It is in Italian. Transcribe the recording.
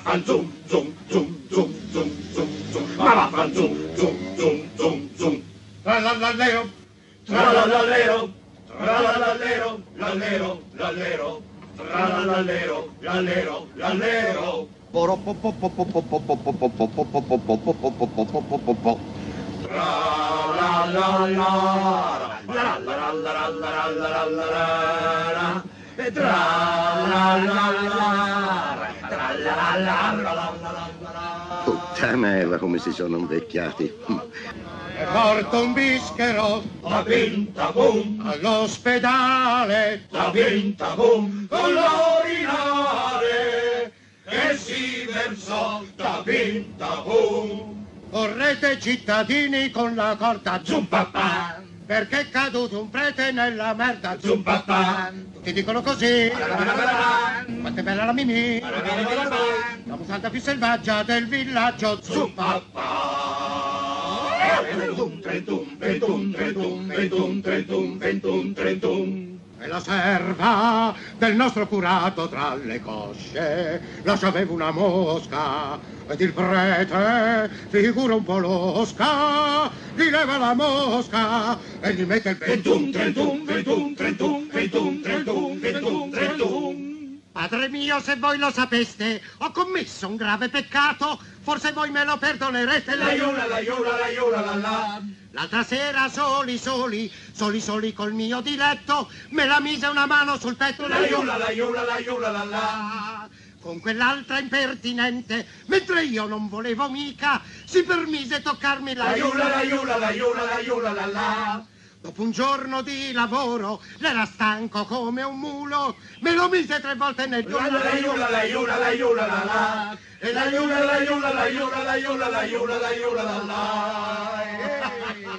vaffan zum zum zum zum zum zum zum, ma vaffan zum zum zum zum zum. Tralallero, tralallero, tralallero, lallero, lallero, tralallero, lallero, lallero. Puttanella, come si sono invecchiati. È morto un bischero, Tabim tabum, all'ospedale, tabim tabum, con l'urinare che si versò, tabim tabum. correte cittadini con la corda Zum papà, perché è caduto un prete nella merda zum papà, Ti dicono così, quanto è bella la Mimì, la musanta più selvaggia del villaggio zum papà. Trentum, trentum, trentum, trentum, trentum, trentum, trentum, trentum. E la serva del nostro curato tra le cosce lasciava una mosca ed il prete, figura un po' losca, gli leva la mosca e gli mette il Trentum, trentum, trentum, trentum, trentum, trentum, trentum, trentum. Padre mio, se voi lo sapeste, ho commesso un grave peccato, forse voi me lo perdonerete. La iola, la iola, la iola, la la. L'altra sera soli col mio diletto, me la mise una mano sul petto. La iola, la iola, la iola, la la. Con quell'altra impertinente, mentre io non volevo mica, si permise toccarmi La iola, la iola, la iola, la iola, la la. Dopo un giorno di lavoro, l'era stanco come un mulo, me lo mise 3 volte nel La iola, la iola, la iola, la la. E la iola, la iola, la iola, la iola, la iola, la iola, la la.